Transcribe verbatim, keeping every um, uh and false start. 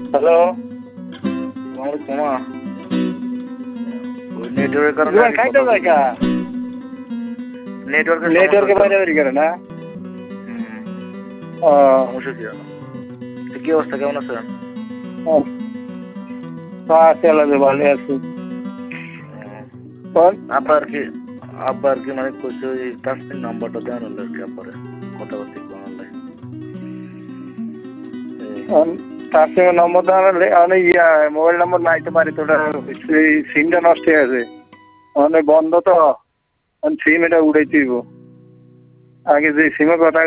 hello আমার তোমা ওই নেটওয়ার্কের কারণে জুয়ান খাইতে যায় কা নেটওয়ার্কের নেটওয়ার্কে বাইরে বেরিয়ে গেল না হুম ও সমস্যা কি জানো কি অবস্থা কেমন আছেন আছে আল্লাহ ভালো আছি আব্বা আর কি আব্বা আর কি মানে কইছে ওই তাসমিন নাম্বারটা দেন আর কি আব্বারে কথা বলতে কোন লাই তাসমিনের নম্বর দেওয়ালে অনেক ইয়া মোবাইল নম্বর নাইতে পারি তো সিমটা নষ্ট হয়ে গেছে অনেক বন্ধ তো সিম এটা উড়াইতেইব আগে যে সিমের কথা